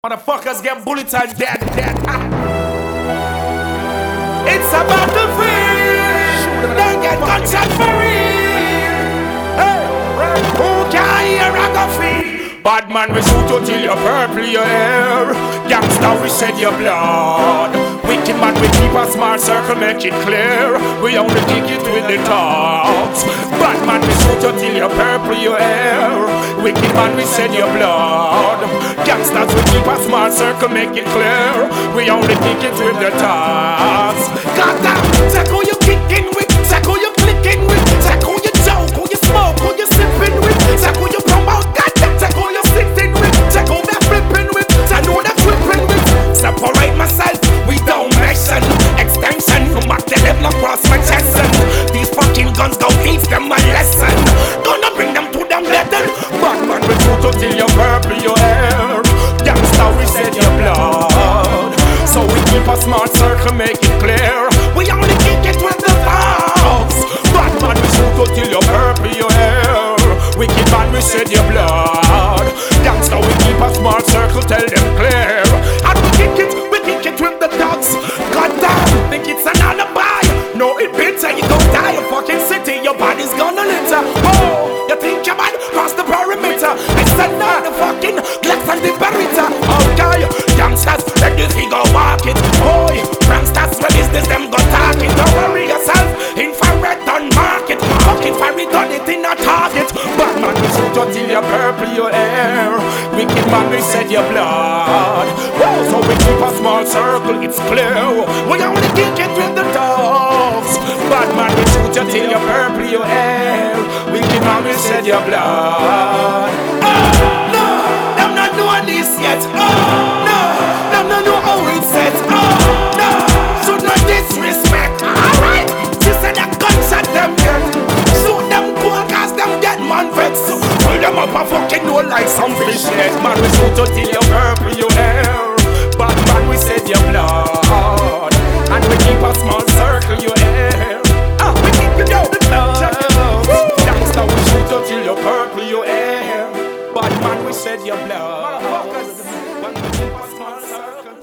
Motherfuckers get bullets and dead. It's a battlefield. They get gunshot for real. Hey, who can hear a go feel? Bad man, we shoot you till you're purple your hair. Gangsta, we shed your blood. Wicked man, we keep a smart circle, make it clear. We only kick it with the dogs. Bad man, we shoot you till you're purple your hair. Wicked man, we shed your blood. Gangsters, we keep a smart circle, make it clear. We only kick it with the dogs. Goddamn, check who you kicking with, check who you clicking with, check who you joke, who you smoke, who you sipping with, check who you promote, goddamn, check who you sitting with, check who they're flipping with, check who they're tripping with. Separate myself, we don't mention extension, you mark the level across my chest. These fucking guns don't teach them a lesson. Gonna bring them to them level. Batman, we shoot you till you're purple your hair. Gangsta, we shed your blood. So we keep a smart circle, make it clear. We only kick it with the dogs. Batman, we shoot you till you're purple your hair. Wicked man, we shed your blood. Gangsta, we keep a smart circle, tell them clear. And we kick it with the dogs. Goddamn, think it's an alibi. No, it bitter, you gon' die. A fucking city, your body's gonna litter. Oh, you think you're bad? Cross the perimeter. I said no, the fucking glass and the berita. Okay, youngsters, let the figure walk it. Boy, pranksters, what is this? Them got talking. Don't worry yourself, infrared on market. Fucking fairy done it in a target. Batman, we shoot you till you're purple your hair. Wicked man, we shed your blood. Whoa, so we keep a small circle, it's clear. We only kick it with the dogs. Batman, we shoot you till you're purple your hair. Wicked man, we shed your blood. Oh, no, them not doing this yet. Oh, no, them not know how it's set. Oh, no, should not disrespect. Alright, she said that gunshot them get. Shoot them cool cause them get man vexed. Pull them up and fucking know like some fish net. Man, we shoot you till you're purple your hair. Batman, we shed your blood. And we keep a small circle your hair. We keep you down the blood. Gangsta, we shoot you till you're purple your hair. Batman, we shed your blood. Motherfuckers, when we keep a small circle.